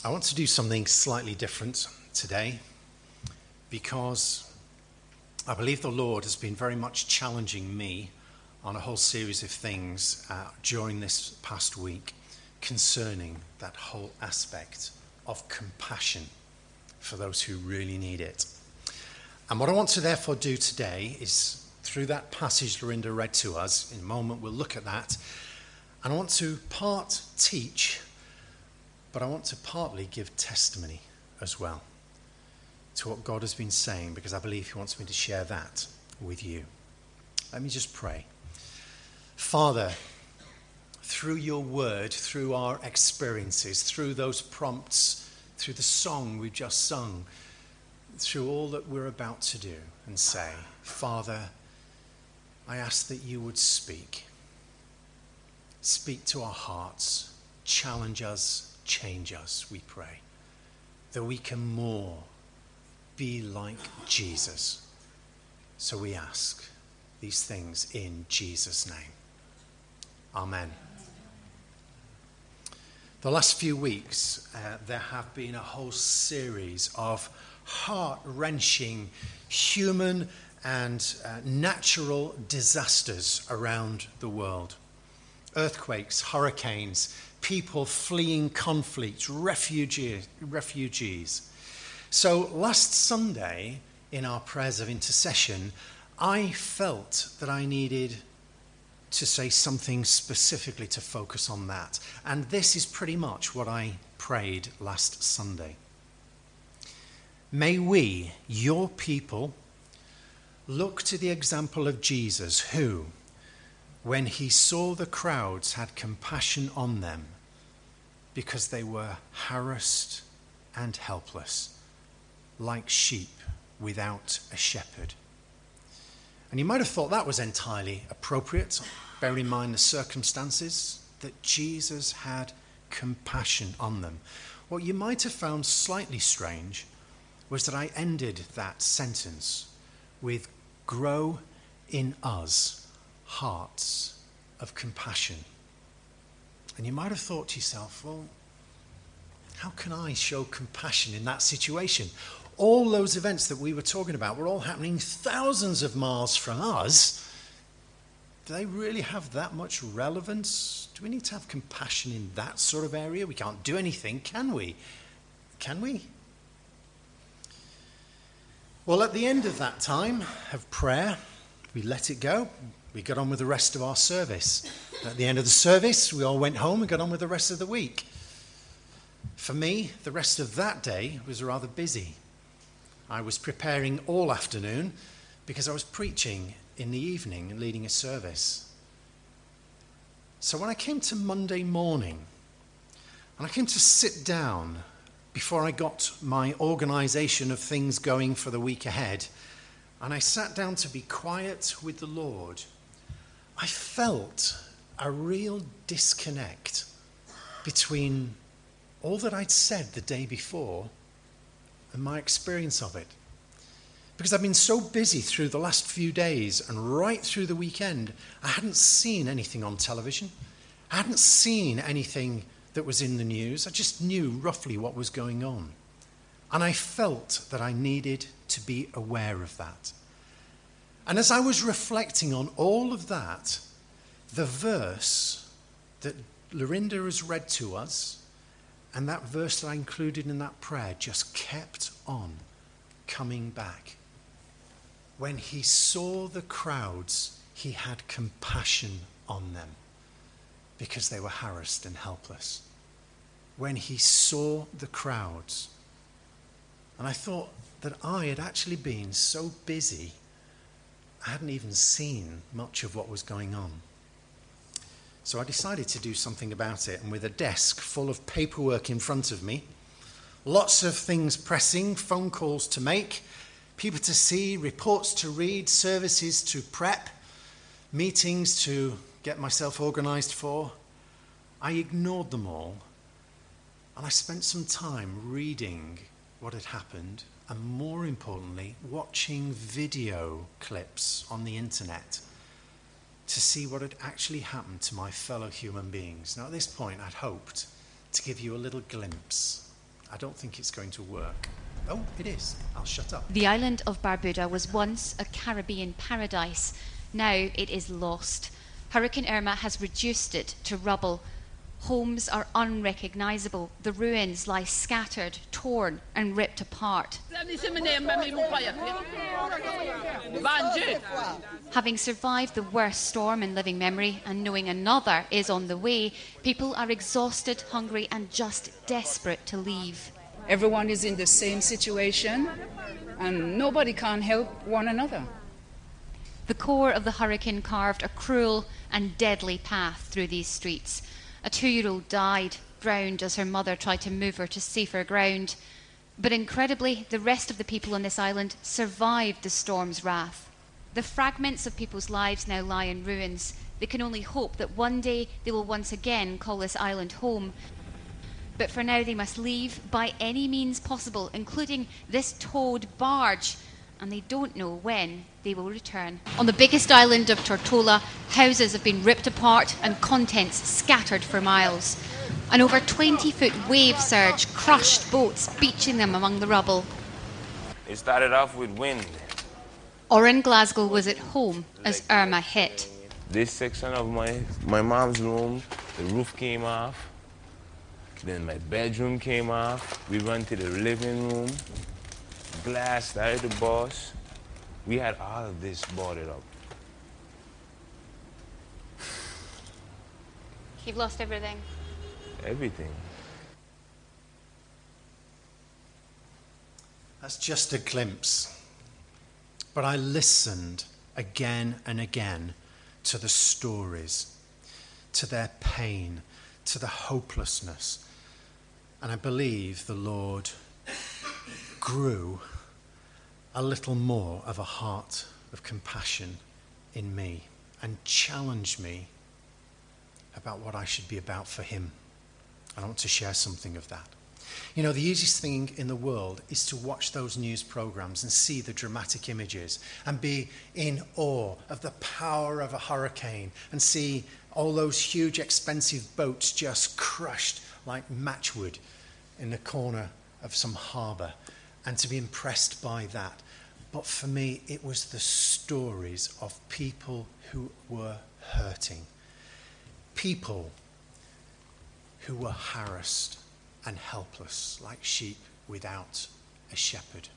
I want to do something slightly different today because I believe the Lord has been very much challenging me on a whole series of things during this past week concerning that whole aspect of compassion for those who really need it. And what I want to therefore do today is, through that passage Lorinda read to us, in a moment we'll look at that, and I want to part teach, but I want to partly give testimony as well to what God has been saying, because I believe he wants me to share that with you. Let me just pray. Father, through your word, through our experiences, through those prompts, through the song we've just sung, through all that we're about to do and say, Father, I ask that you would speak. Speak to our hearts, challenge us, change us, we pray, that we can more be like Jesus. So we ask these things in Jesus' name. Amen. The last few weeks, there have been a whole series of heart-wrenching human and natural disasters around the world. Earthquakes, hurricanes, people fleeing conflict, refugees. So last Sunday, in our prayers of intercession, I felt that I needed to say something specifically to focus on that. And this is pretty much what I prayed last Sunday. May we, your people, look to the example of Jesus, who, when he saw the crowds, had compassion on them because they were harassed and helpless, like sheep without a shepherd. And you might have thought that was entirely appropriate, bearing in mind the circumstances, that Jesus had compassion on them. What you might have found slightly strange was that I ended that sentence with grow in us hearts of compassion. And you might have thought to yourself, well, how can I show compassion in that situation? All those events that we were talking about were all happening thousands of miles from us. Do they really have that much relevance? Do we need to have compassion in that sort of area? We can't do anything, can we? Can we? Well, at the end of that time of prayer, we let it go. We got on with the rest of our service. At the end of the service, we all went home and got on with the rest of the week. For me, the rest of that day was rather busy. I was preparing all afternoon because I was preaching in the evening and leading a service. So when I came to Monday morning, and I came to sit down before I got my organisation of things going for the week ahead, and I sat down to be quiet with the Lord, I felt a real disconnect between all that I'd said the day before and my experience of it. Because I've been so busy through the last few days and right through the weekend, I hadn't seen anything on television. I hadn't seen anything that was in the news. I just knew roughly what was going on. And I felt that I needed to be aware of that. And as I was reflecting on all of that, the verse that Lorinda has read to us, and that verse that I included in that prayer, just kept on coming back. When he saw the crowds, he had compassion on them because they were harassed and helpless. When he saw the crowds. And I thought that I had actually been so busy, I hadn't even seen much of what was going on. So I decided to do something about it, and with a desk full of paperwork in front of me, lots of things pressing, phone calls to make, people to see, reports to read, services to prep, meetings to get myself organised for, I ignored them all, and I spent some time reading what had happened, and more importantly, watching video clips on the internet to see what had actually happened to my fellow human beings. Now, at this point, I'd hoped to give you a little glimpse I don't think it's going to work. Oh, it is. I'll shut up. The island of Barbuda was once a Caribbean paradise. Now it is lost. Hurricane Irma has reduced it to rubble. Homes are unrecognisable. The ruins lie scattered, torn and ripped apart. Having survived the worst storm in living memory and knowing another is on the way, people are exhausted, hungry and just desperate to leave. Everyone is in the same situation and nobody can help one another. The core of the hurricane carved a cruel and deadly path through these streets. A 2-year-old died, drowned as her mother tried to move her to safer ground. But incredibly, the rest of the people on this island survived the storm's wrath. The fragments of people's lives now lie in ruins. They can only hope that one day they will once again call this island home. But for now they must leave by any means possible, including this towed barge, and they don't know when they will return. On the biggest island of Tortola, houses have been ripped apart and contents scattered for miles. An over 20-foot wave surge crushed boats, beaching them among the rubble. It started off with wind. Oren Glasgow was at home as Irma hit. This section of my mom's room, the roof came off. Then my bedroom came off. We went to the living room. Glass started to burst. We had all of this boarded up. You've lost everything. Everything. That's just a glimpse. But I listened again and again to the stories, to their pain, to the hopelessness. And I believe the Lord grew a little more of a heart of compassion in me and challenged me about what I should be about for him. I want to share something of that. You know, the easiest thing in the world is to watch those news programs and see the dramatic images and be in awe of the power of a hurricane and see all those huge expensive boats just crushed like matchwood in the corner of some harbour, and to be impressed by that. But for me, it was the stories of people who were hurting, people who were harassed and helpless, like sheep without a shepherd.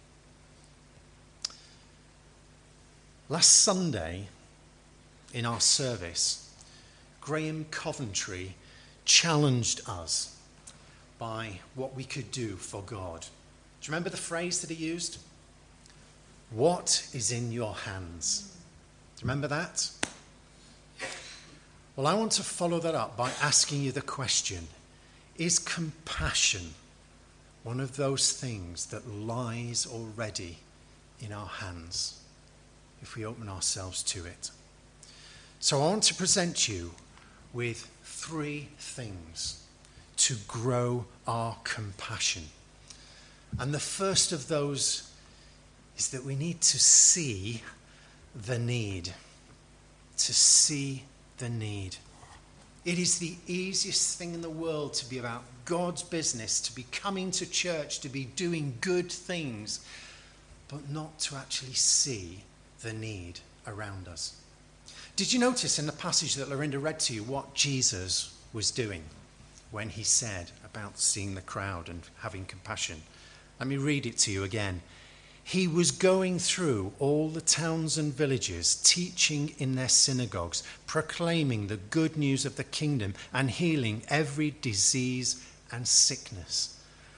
Last Sunday, in our service, Graham Coventry challenged us by what we could do for God. Do you remember the phrase that he used? What is in your hands? Do you remember that? Well, I want to follow that up by asking you the question, is compassion one of those things that lies already in our hands if we open ourselves to it? So I want to present you with 3 things to grow our compassion. And the first of those is that we need to see the need. To see the need. It is the easiest thing in the world to be about God's business, to be coming to church, to be doing good things, but not to actually see the need around us. Did you notice in the passage that Lorinda read to you what Jesus was doing when he said about seeing the crowd and having compassion? Let me read it to you again. He was going through all the towns and villages, teaching in their synagogues, proclaiming the good news of the kingdom and healing every disease and sickness.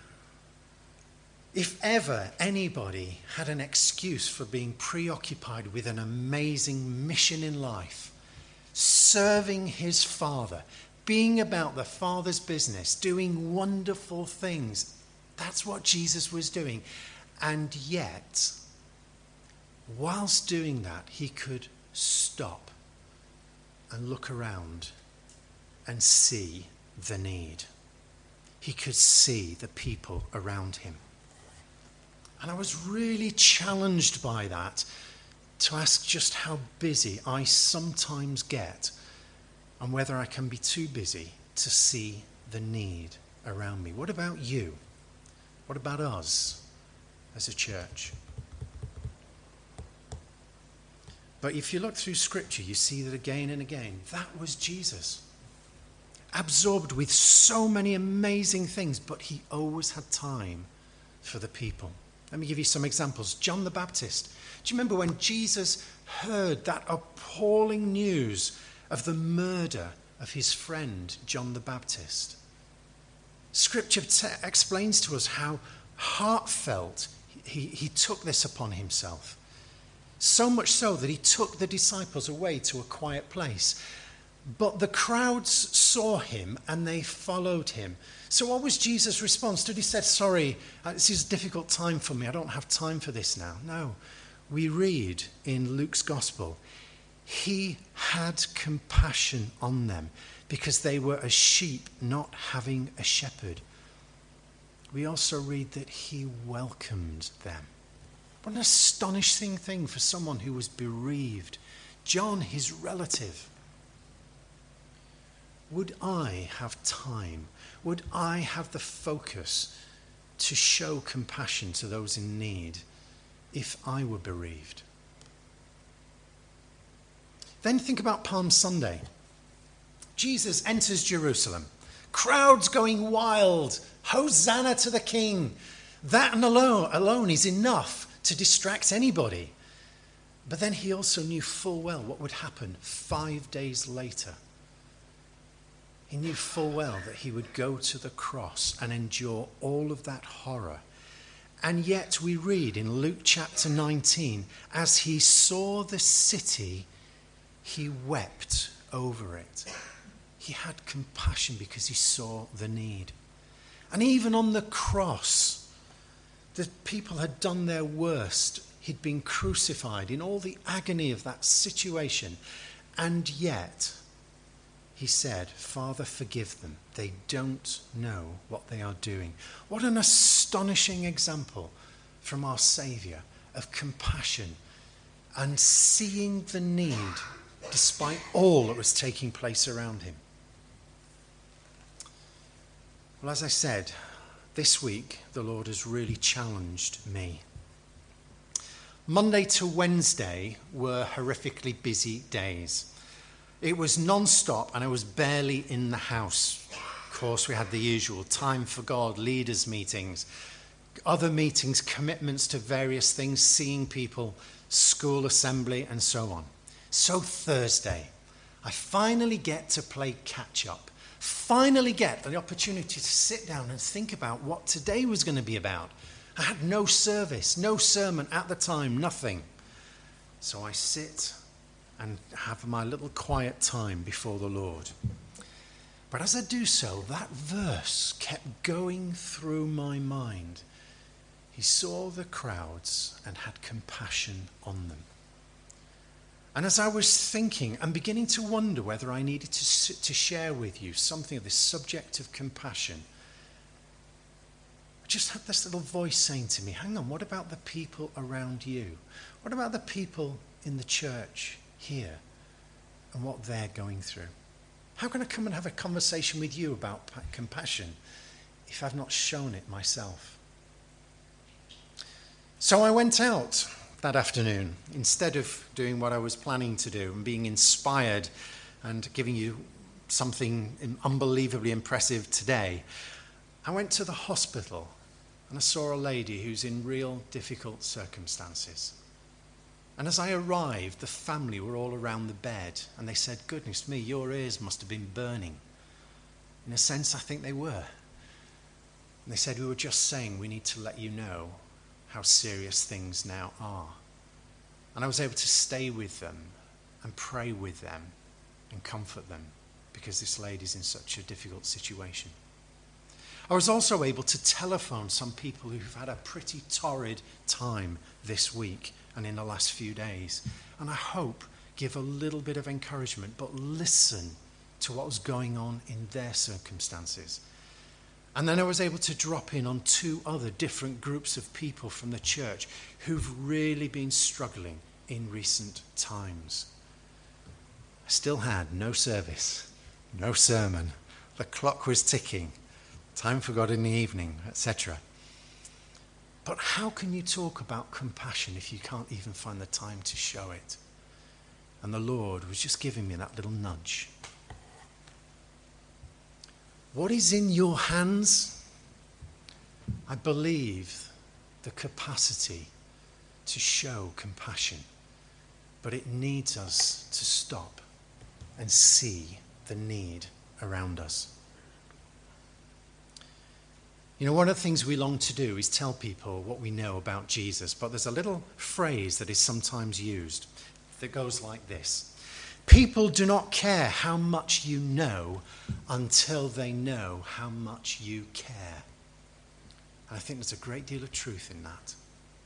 If ever anybody had an excuse for being preoccupied with an amazing mission in life, serving his Father, being about the Father's business, doing wonderful things, that's what Jesus was doing. And yet, whilst doing that, he could stop and look around and see the need. He could see the people around him. And I was really challenged by that, to ask just how busy I sometimes get and whether I can be too busy to see the need around me. What about you? What about us as a church? But if you look through Scripture, you see that again and again, that was Jesus. Absorbed with so many amazing things, but he always had time for the people. Let me give you some examples. John the Baptist. Do you remember when Jesus heard that appalling news of the murder of his friend, John the Baptist? Scripture explains to us how heartfelt he took this upon himself. So much so that he took the disciples away to a quiet place. But the crowds saw him and they followed him. So what was Jesus' response? Did he say, sorry, this is a difficult time for me. I don't have time for this now. No. We read in Luke's gospel, he had compassion on them because they were as sheep not having a shepherd. We also read that he welcomed them. What an astonishing thing for someone who was bereaved. John, his relative. Would I have time? Would I have the focus to show compassion to those in need if I were bereaved? Then think about Palm Sunday. Jesus enters Jerusalem. Crowds going wild. Hosanna to the King. That alone is enough to distract anybody. But then he also knew full well what would happen 5 days later. He knew full well that he would go to the cross and endure all of that horror. And yet we read in Luke chapter 19, as he saw the city, he wept over it. He had compassion because he saw the need. And even on the cross, the people had done their worst. He'd been crucified in all the agony of that situation. And yet, he said, Father, forgive them. They don't know what they are doing. What an astonishing example from our Saviour of compassion and seeing the need despite all that was taking place around him. Well, as I said, this week the Lord has really challenged me. Monday to Wednesday were horrifically busy days. It was non-stop and I was barely in the house. Of course, we had the usual time for God, leaders meetings, other meetings, commitments to various things, seeing people, school assembly and so on. So Thursday, I finally get to play catch up. Finally get the opportunity to sit down and think about what today was going to be about. I had no service, no sermon at the time, nothing. So I sit and have my little quiet time before the Lord. But as I do so, that verse kept going through my mind. He saw the crowds and had compassion on them. And as I was thinking and beginning to wonder whether I needed to share with you something of this subject of compassion, I just had this little voice saying to me, hang on, what about the people around you? What about the people in the church here and what they're going through? How can I come and have a conversation with you about compassion if I've not shown it myself? So I went out that afternoon, instead of doing what I was planning to do and being inspired and giving you something unbelievably impressive today, I went to the hospital and I saw a lady who's in real difficult circumstances. And as I arrived, the family were all around the bed and they said, goodness me, your ears must have been burning. In a sense, I think they were. And they said, we were just saying we need to let you know how serious things now are. And I was able to stay with them and pray with them and comfort them because this lady's in such a difficult situation. I was also able to telephone some people who've had a pretty torrid time this week and in the last few days. And I hope give a little bit of encouragement, but listen to what was going on in their circumstances. And then I was able to drop in on 2 other different groups of people from the church who've really been struggling in recent times. I still had no service, no sermon. The clock was ticking. Time for God in the evening, etc. But how can you talk about compassion if you can't even find the time to show it? And the Lord was just giving me that little nudge. What is in your hands? I believe the capacity to show compassion. But it needs us to stop and see the need around us. You know, one of the things we long to do is tell people what we know about Jesus, but there's a little phrase that is sometimes used that goes like this. People do not care how much you know until they know how much you care. And I think there's a great deal of truth in that.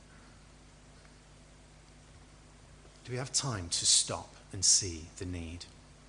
Do we have time to stop and see the need?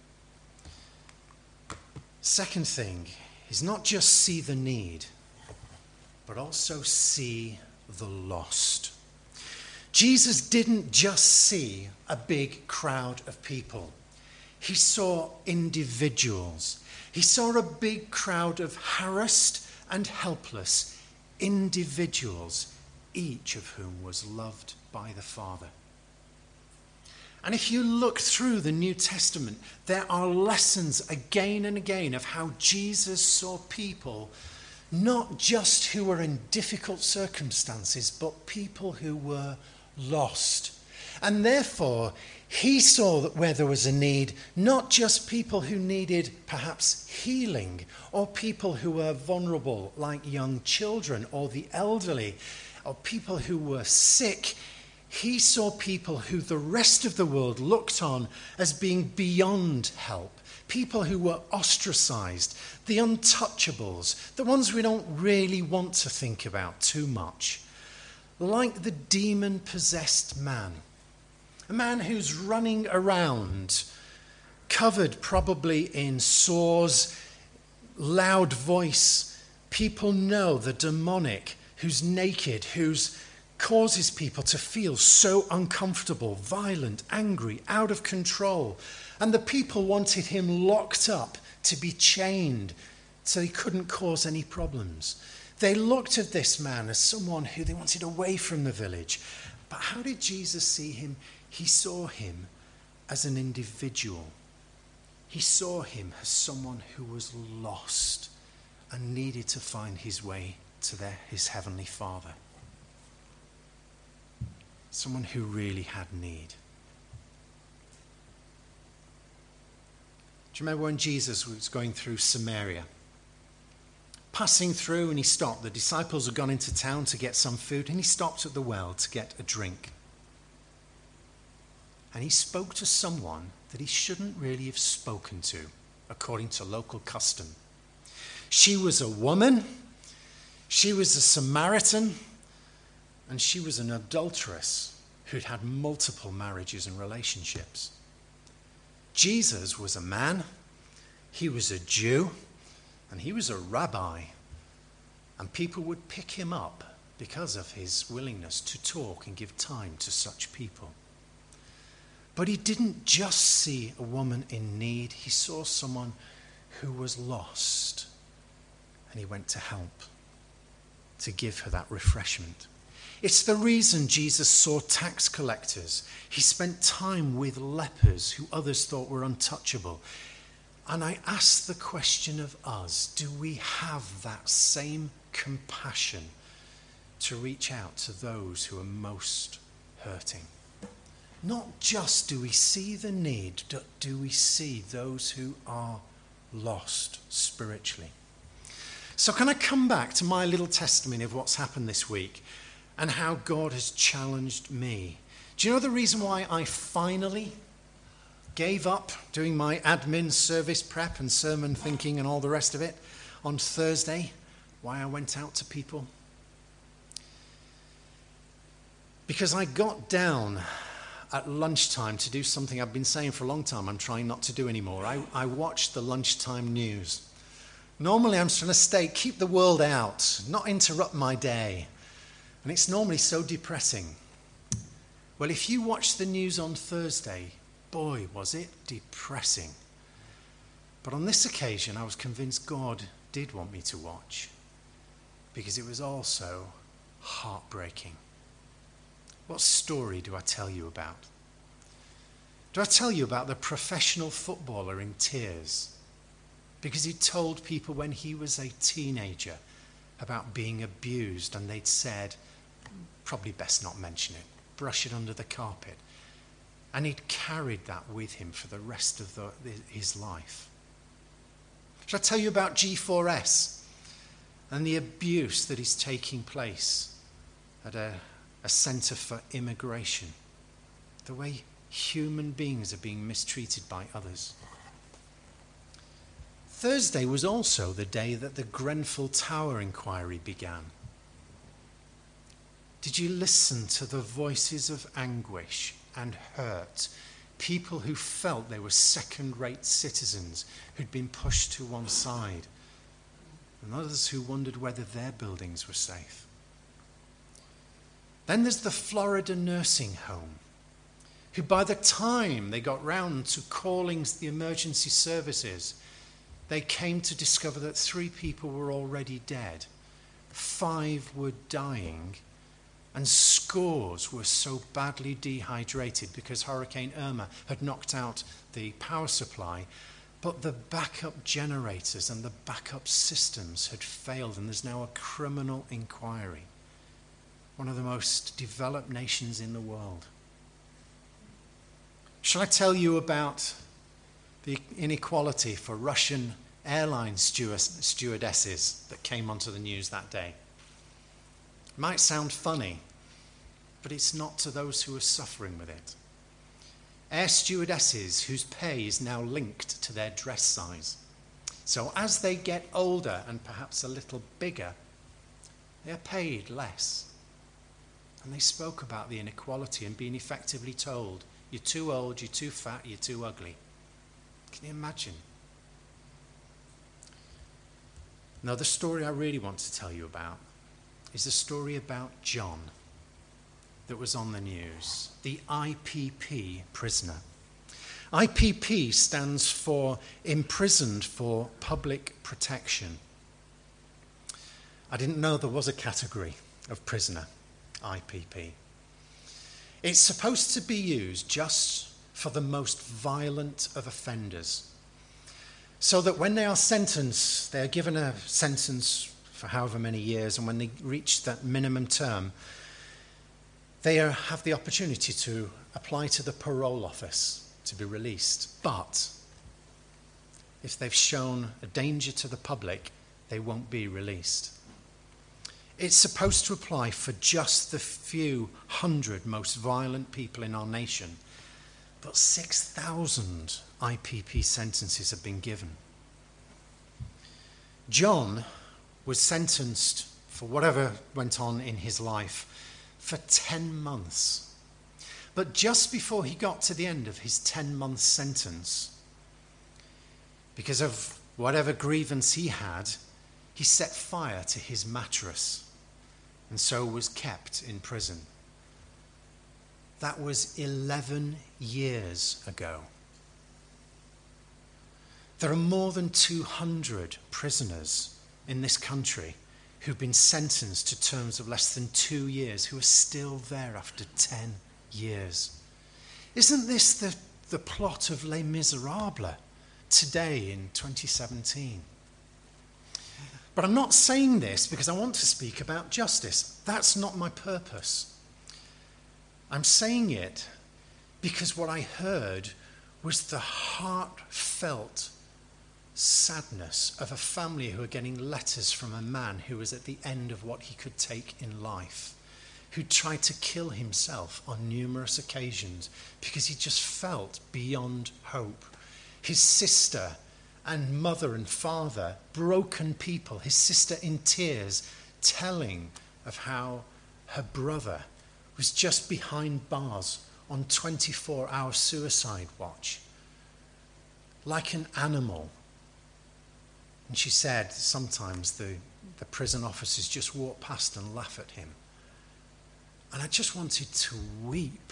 Second thing is not just see the need, but also see the lost. Jesus didn't just see a big crowd of people. He saw individuals. He saw a big crowd of harassed and helpless individuals, each of whom was loved by the Father. And if you look through the New Testament, there are lessons again and again of how Jesus saw people, not just who were in difficult circumstances, but people who were lost. And therefore, he saw that where there was a need, not just people who needed perhaps healing, or people who were vulnerable like young children or the elderly, or people who were sick. He saw people who the rest of the world looked on as being beyond help. People who were ostracized, the untouchables, the ones we don't really want to think about too much. Like the demon-possessed man. A man who's running around, covered probably in sores, loud voice. People know the demonic, who's naked, who's causes people to feel so uncomfortable, violent, angry, out of control. And the people wanted him locked up to be chained so he couldn't cause any problems. They looked at this man as someone who they wanted away from the village. But how did Jesus see him? He saw him as an individual. He saw him as someone who was lost and needed to find his way to his heavenly Father. Someone who really had need. Do you remember when Jesus was going through Samaria? Passing through, and he stopped. The disciples had gone into town to get some food, and he stopped at the well to get a drink. And he spoke to someone that he shouldn't really have spoken to, according to local custom. She was a woman, she was a Samaritan, and she was an adulteress who'd had multiple marriages and relationships. Jesus was a man, he was a Jew, and he was a rabbi. And people would pick him up because of his willingness to talk and give time to such people. But he didn't just see a woman in need, he saw someone who was lost. And he went to help, to give her that refreshment. It's the reason Jesus saw tax collectors. He spent time with lepers who others thought were untouchable. And I ask the question of us, do we have that same compassion to reach out to those who are most hurting? Not just do we see the need, but do we see those who are lost spiritually? So can I come back to my little testimony of what's happened this week and how God has challenged me? Do you know the reason why I finally gave up doing my admin service prep and sermon thinking and all the rest of it on Thursday? Why I went out to people? Because I got down at lunchtime to do something I've been saying for a long time I'm trying not to do anymore. I watched the lunchtime news. Normally I'm trying to keep the world out, not interrupt my day. And it's normally so depressing. Well, if you watch the news on Thursday, boy, was it depressing. But on this occasion, I was convinced God did want me to watch, because it was also heartbreaking. What story do I tell you about? Do I tell you about the professional footballer in tears because he told people when he was a teenager about being abused and they'd said, probably best not mention it, brush it under the carpet. And he'd carried that with him for the rest of his life. Shall I tell you about G4S and the abuse that is taking place at a centre for immigration? The way human beings are being mistreated by others. Thursday was also the day that the Grenfell Tower inquiry began. Did you listen to the voices of anguish and hurt? People who felt they were second-rate citizens who'd been pushed to one side, and others who wondered whether their buildings were safe. Then there's the Florida nursing home, who by the time they got round to calling the emergency services, they came to discover that 3 people were already dead, 5 were dying, and scores were so badly dehydrated because Hurricane Irma had knocked out the power supply, but the backup generators and the backup systems had failed, and there's now a criminal inquiry. One of the most developed nations in the world. Shall I tell you about the inequality for Russian airline stewardesses that came onto the news that day? It might sound funny, but it's not to those who are suffering with it. Air stewardesses whose pay is now linked to their dress size. So as they get older and perhaps a little bigger, they are paid less. And they spoke about the inequality and being effectively told, you're too old, you're too fat, you're too ugly. Can you imagine? Now, the story I really want to tell you about is a story about John that was on the news, the IPP prisoner. IPP stands for Imprisoned for Public Protection. I didn't know there was a category of prisoner, IPP. It's supposed to be used just for the most violent of offenders, so that when they are sentenced, they are given a sentence for however many years, and when they reach that minimum term, they have the opportunity to apply to the parole office to be released. But if they've shown a danger to the public, they won't be released. It's supposed to apply for just the few hundred most violent people in our nation, but 6,000 IPP sentences have been given. John was sentenced for whatever went on in his life for 10 months. But just before he got to the end of his 10-month sentence, because of whatever grievance he had, he set fire to his mattress and so was kept in prison. That was 11 years ago. There are more than 200 prisoners in this country who've been sentenced to terms of less than 2 years who are still there after 10 years. Isn't this the plot of Les Miserables today in 2017? But I'm not saying this because I want to speak about justice. That's not my purpose. I'm saying it because what I heard was the heartfelt sadness of a family who are getting letters from a man who was at the end of what he could take in life, who tried to kill himself on numerous occasions because he just felt beyond hope. His sister and mother and father, broken people, his sister in tears, telling of how her brother was just behind bars on 24-hour suicide watch, like an animal. And she said sometimes the prison officers just walk past and laugh at him. And I just wanted to weep.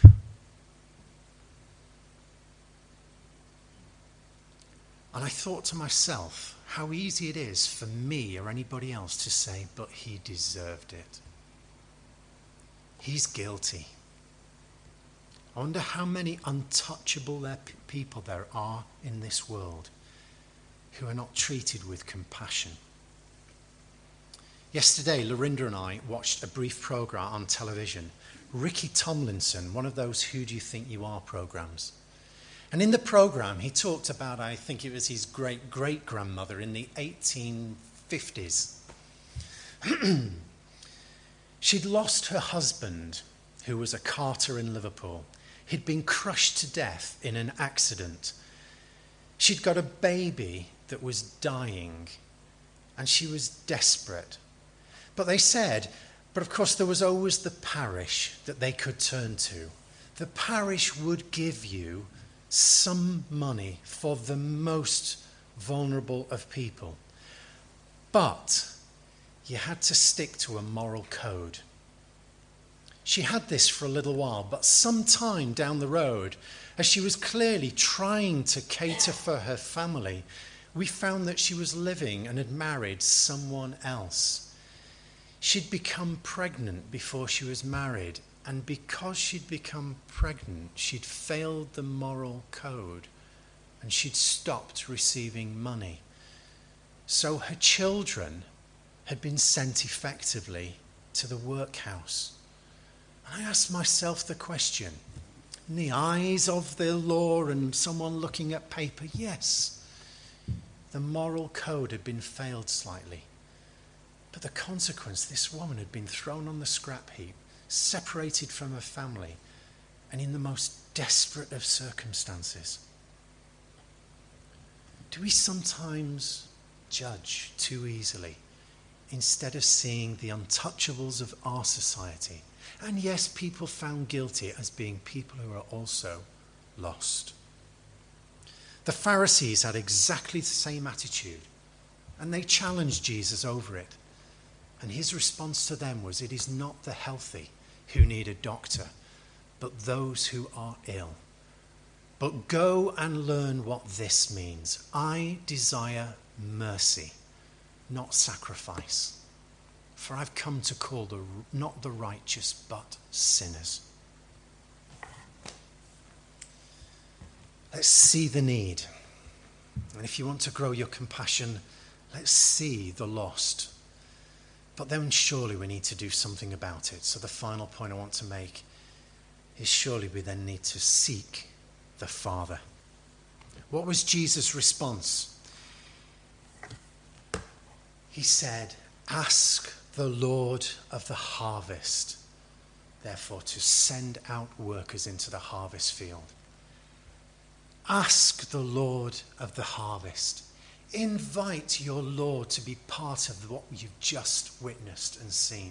And I thought to myself how easy it is for me or anybody else to say, but he deserved it. He's guilty. I wonder how many untouchable people there are in this world who are not treated with compassion. Yesterday, Lorinda and I watched a brief program on television, Ricky Tomlinson, one of those Who Do You Think You Are programs. And in the program, he talked about, I think it was his great-great-grandmother in the 1850s. She'd lost her husband, who was a carter in Liverpool. He'd been crushed to death in an accident. She'd got a baby that was dying, and she was desperate. But they said, but of course there was always the parish that they could turn to. The parish would give you some money for the most vulnerable of people. But you had to stick to a moral code. She had this for a little while, but sometime down the road, as she was clearly trying to cater for her family, we found that she was living and had married someone else. She'd become pregnant before she was married, and because she'd become pregnant, she'd failed the moral code, and she'd stopped receiving money. So her children had been sent effectively to the workhouse. And I asked myself the question, in the eyes of the law and someone looking at paper, yes, the moral code had been failed slightly. But the consequence, this woman had been thrown on the scrap heap, separated from her family, and in the most desperate of circumstances. Do we sometimes judge too easily instead of seeing the untouchables of our society? And yes, people found guilty as being people who are also lost. The Pharisees had exactly the same attitude, and they challenged Jesus over it. And his response to them was, it is not the healthy who need a doctor, but those who are ill. But go and learn what this means. I desire mercy, not sacrifice. For I've come to call not the righteous, but sinners. Let's see the need. And if you want to grow your compassion, let's see the lost. But then surely we need to do something about it. So the final point I want to make is surely we then need to seek the Father. What was Jesus' response? He said, ask the Lord of the harvest, therefore, to send out workers into the harvest field. Ask the Lord of the harvest. Invite your Lord to be part of what you've just witnessed and seen.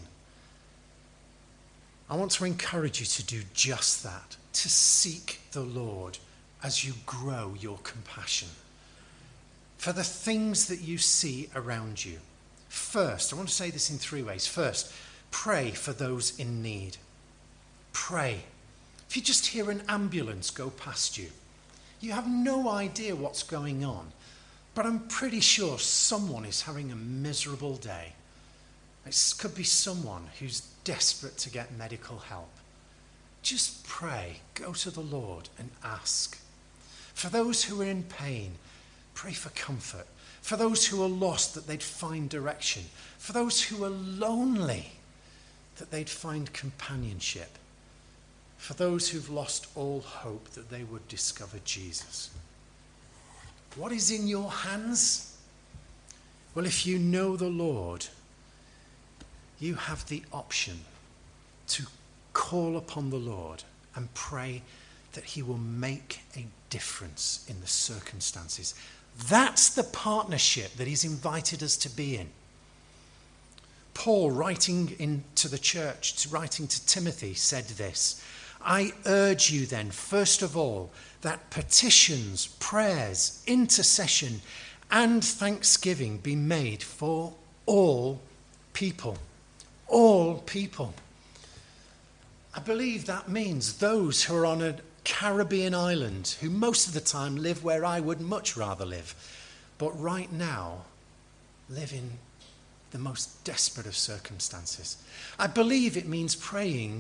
I want to encourage you to do just that, to seek the Lord as you grow your compassion for the things that you see around you. First, I want to say this in 3 ways. First, pray for those in need. Pray. If you just hear an ambulance go past you, you have no idea what's going on, but I'm pretty sure someone is having a miserable day. It could be someone who's desperate to get medical help. Just pray. Go to the Lord and ask. For those who are in pain, pray for comfort. For those who are lost, that they'd find direction. For those who are lonely, that they'd find companionship. For those who've lost all hope, that they would discover Jesus. What is in your hands? Well, if you know the Lord, you have the option to call upon the Lord and pray that he will make a difference in the circumstances. That's the partnership that he's invited us to be in. Paul, writing to the church, writing to Timothy, said this, I urge you then, first of all, that petitions, prayers, intercession, and thanksgiving be made for all people. All people. I believe that means those who are on a Caribbean island, who most of the time live where I would much rather live, but right now live in the most desperate of circumstances. I believe it means praying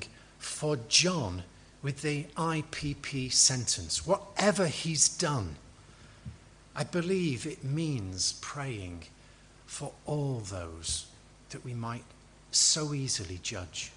for John with the IPP sentence. Whatever he's done, I believe it means praying for all those that we might so easily judge.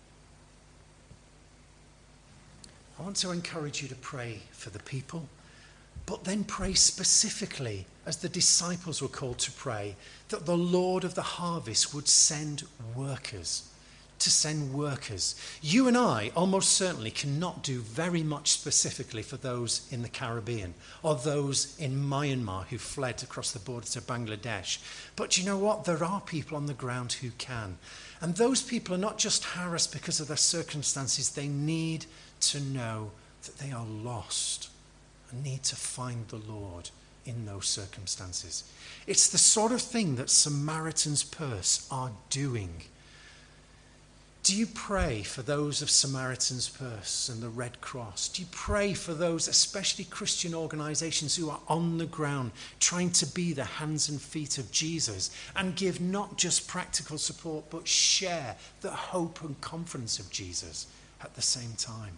I want to encourage you to pray for the people, but then pray specifically, as the disciples were called to pray, that the Lord of the harvest would send workers. To send workers. You and I almost certainly cannot do very much specifically for those in the Caribbean or those in Myanmar who fled across the border to Bangladesh. But you know what? There are people on the ground who can. And those people are not just harassed because of their circumstances. They need to know that they are lost and need to find the Lord in those circumstances. It's the sort of thing that Samaritan's Purse are doing. Do you pray for those of Samaritan's Purse and the Red Cross? Do you pray for those, especially Christian organisations, who are on the ground trying to be the hands and feet of Jesus and give not just practical support but share the hope and confidence of Jesus at the same time?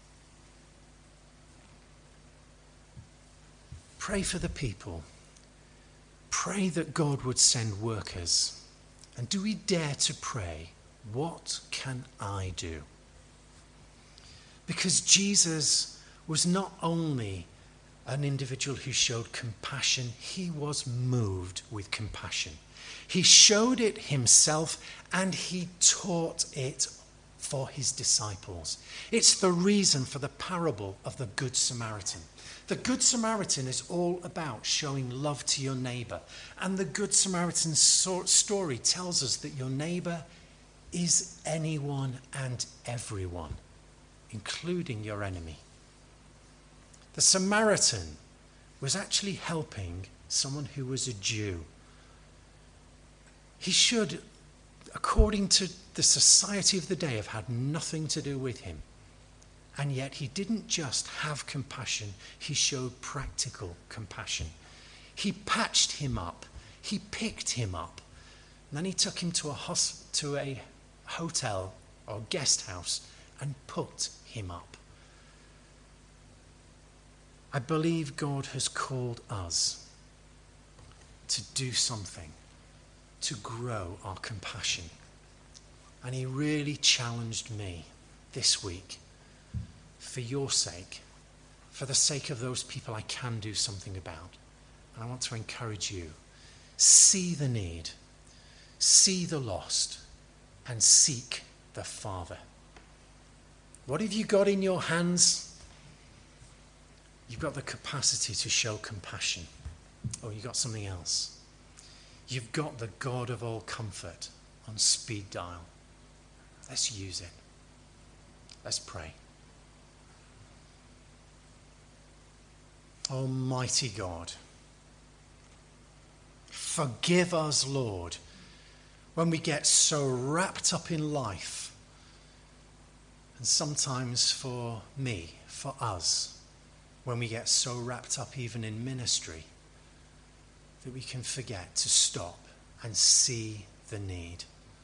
Pray for the people. Pray that God would send workers. And do we dare to pray, what can I do? Because Jesus was not only an individual who showed compassion, he was moved with compassion. He showed it himself and he taught it for his disciples. It's the reason for the parable of the Good Samaritan. The Good Samaritan is all about showing love to your neighbour. And the Good Samaritan story tells us that your neighbour is anyone and everyone, including your enemy. The Samaritan was actually helping someone who was a Jew. He should, according to the society of the day, have had nothing to do with him. And yet he didn't just have compassion, he showed practical compassion. He patched him up, he picked him up, and then he took him to a hotel or guest house and put him up. I believe God has called us to do something, to grow our compassion. And he really challenged me this week, for your sake, for the sake of those people I can do something about. And I want to encourage you, see the need, see the lost, and seek the Father. What have you got in your hands? You've got the capacity to show compassion. Or you've got something else. You've got the God of all comfort on speed dial. Let's use it. Let's pray. Almighty God, forgive us, Lord, when we get so wrapped up in life, and sometimes for me, for us, when we get so wrapped up even in ministry, that we can forget to stop and see the need.